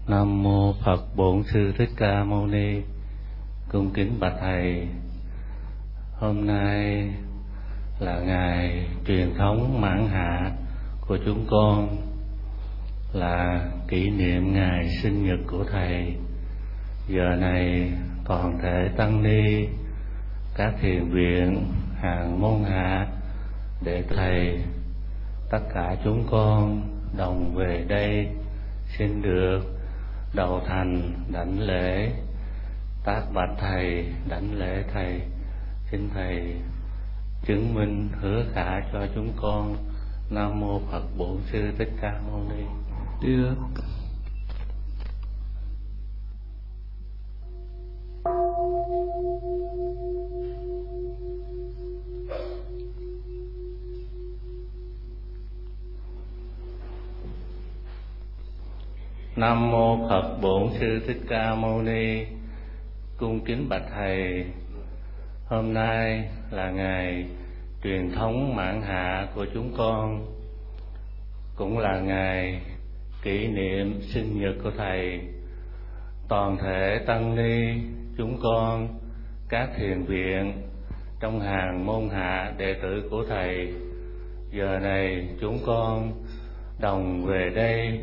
Nam mô Phật Bổn Sư Thích Ca Mâu Ni. Cung kính bạch thầy, hôm nay là ngày truyền thống mãn hạ của chúng con, là kỷ niệm ngày sinh nhật của thầy. Giờ này toàn thể tăng ni, các thiền viện, hàng môn hạ, đệ thầy, tất cả chúng con đồng về đây xin được đầu thành đảnh lễ, tác bạch thầy, đảnh lễ thầy. Xin thầy chứng minh hứa khả cho chúng con. Nam mô Phật Bổn Sư Thích Ca Mâu Ni. Được. Nam mô Phật Bổn Sư Thích Ca Mâu Ni. Cung kính bạch thầy, hôm nay là ngày truyền thống mãn hạ của chúng con, cũng là ngày kỷ niệm sinh nhật của thầy. Toàn thể tăng ni chúng con, các thiền viện trong hàng môn hạ đệ tử của thầy, giờ này chúng con đồng về đây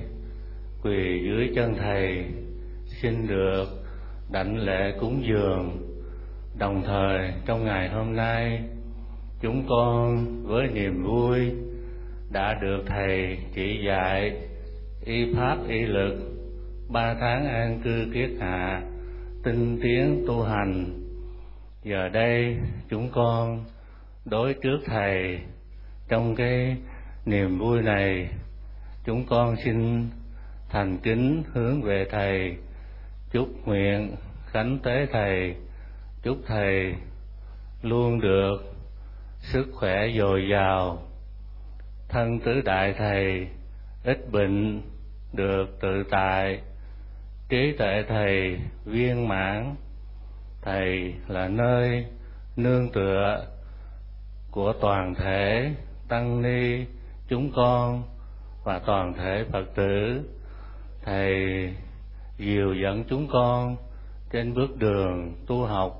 quỳ dưới chân thầy, xin được đảnh lễ cúng dường. Đồng thời trong ngày hôm nay, chúng con với niềm vui đã được thầy chỉ dạy y pháp y lực 3 tháng an cư kiết hạ, tinh tiến tu hành. Giờ đây chúng con đối trước thầy, trong cái niềm vui này, chúng con xin thành kính hướng về thầy, chúc nguyện khánh tế thầy, chúc thầy luôn được sức khỏe dồi dào, thân tứ đại thầy ít bệnh, được tự tại, trí tuệ thầy viên mãn. Thầy là nơi nương tựa của toàn thể tăng ni chúng con và toàn thể Phật tử. Thầy dìu dẫn chúng con trên bước đường tu học,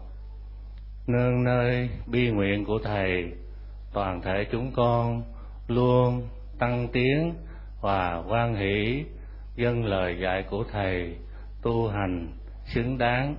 nương nơi bi nguyện của thầy, toàn thể chúng con luôn tăng tiến và hoan hỷ vâng lời dạy của thầy, tu hành xứng đáng.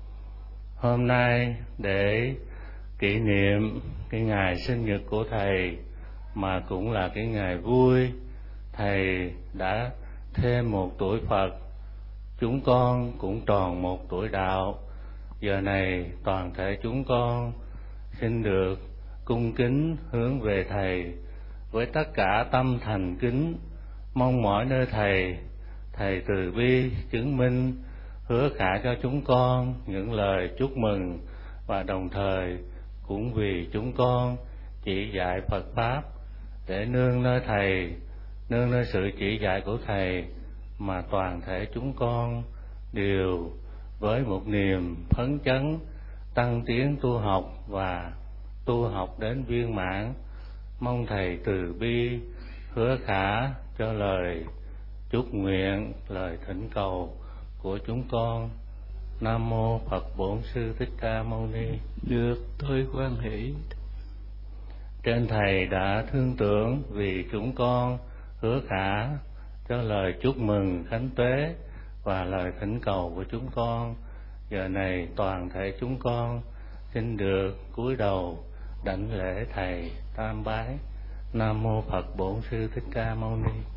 Hôm nay để kỷ niệm cái ngày sinh nhật của thầy, mà cũng là cái ngày vui, thầy đã thêm 1 tuổi Phật, chúng con cũng tròn 1 tuổi đạo. Giờ này toàn thể chúng con xin được cung kính hướng về thầy với tất cả tâm thành kính, mong mỏi nơi thầy, thầy từ bi chứng minh hứa khả cho chúng con những lời chúc mừng, và đồng thời cũng vì chúng con chỉ dạy Phật pháp, để nương nơi thầy, nương nơi sự chỉ dạy của thầy, mà toàn thể chúng con đều với một niềm phấn chấn tăng tiến tu học và tu học đến viên mãn. Mong thầy từ bi hứa khả cho lời chúc nguyện, lời thỉnh cầu của chúng con. Nam mô Phật Bổn Sư Thích Ca Mâu Ni. Được, tôi hoan hỷ. Trên thầy đã thương tưởng vì chúng con hứa khả cho lời chúc mừng khánh tuế và lời thỉnh cầu của chúng con. Giờ này toàn thể chúng con xin được cúi đầu đảnh lễ thầy tam bái. Nam mô Phật Bổn Sư Thích Ca Mâu Ni.